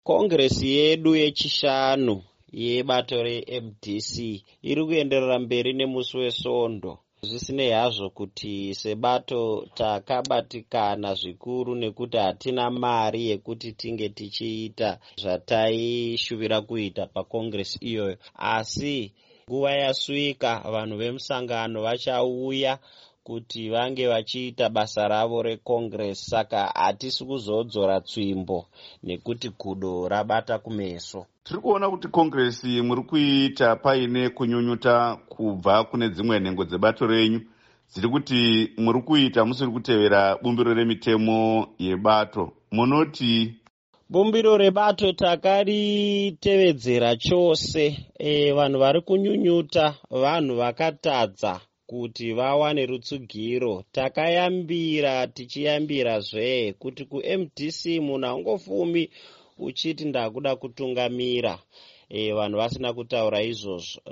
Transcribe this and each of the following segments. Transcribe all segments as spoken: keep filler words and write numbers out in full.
Kongresi yedu yechishanu yebato re-M D C iri kuenderera mberi nemusi weSondo. Zvisinei hazvo kuti sebato takabatikana zvikuru nekuti hatina mari yekuti tinge tichiita zvataishuvira kuita pakongresi iyoyo. Asi nguva yasvika vanhu vemusangano vachauya kuti vange vachiita basa ravo rekongresi. Saka hatisi kuzodzora tsvimbo nekuti kudo rabata kumeso. Tiri kuona kuti kongresi muri kuita paine kunyunyuta kubva kune dzimwe nhengo dzebato renyu dziri kuti muri kuita musiri kutevera bumbiro remitemo yebato. Munoti bumbiro rebato takaritevedzera chose. E, vanhu vari kunyunyuta vanhu vakatadza kuti vawane rutsugiro. Takayambira tichiyambirazve kuti ku-M D C munhu haungofumi uchiti ndakuda kutungamira. E, vanhu vasina kutaura izvozvo.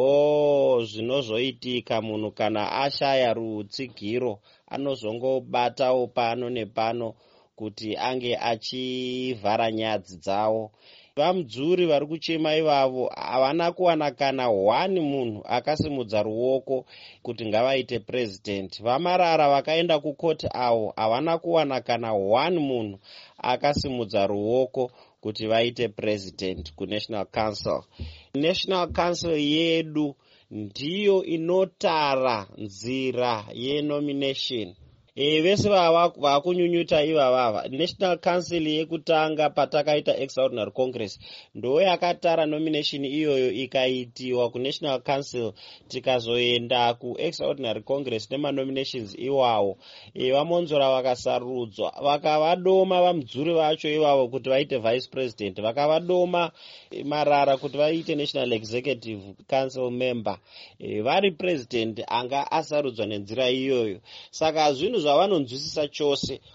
Ndo zvinozoitika munhu kana ashaya rutsigiro anozongobatawo pano nepano kuti ange achivhara nyadzi dzawo. Vamudzuri vari kuchema ivavo havana kuwana kana hwani munhu akasimudza ruoko kuti ngavaite president. Vamarara vakaenda kukoti avo havana kuwana kana hwani munhu akasimudza ruoko kuti vaite president kuNational Council. National Council yedu ndiyo inotara nzira yenomination. E, vese vava vakunyunyuta ivavava. National Council yekutanga patakaita extraordinary congress ndo yakatara nomination iyoyo ikaitiwa kuNational Council, tikazoenda ku-extraordinary congress nemanominations iwawo. E, vamonzora vakasarudzwa vakavadoma vamudzuri vacho ivavo kuti vaite vice president, vakavadoma Marara kuti vaite national executive council member. E, vari president anga asarudzwa nenzira iyoyo. Saka zvinhu zvavanonzwisisa chose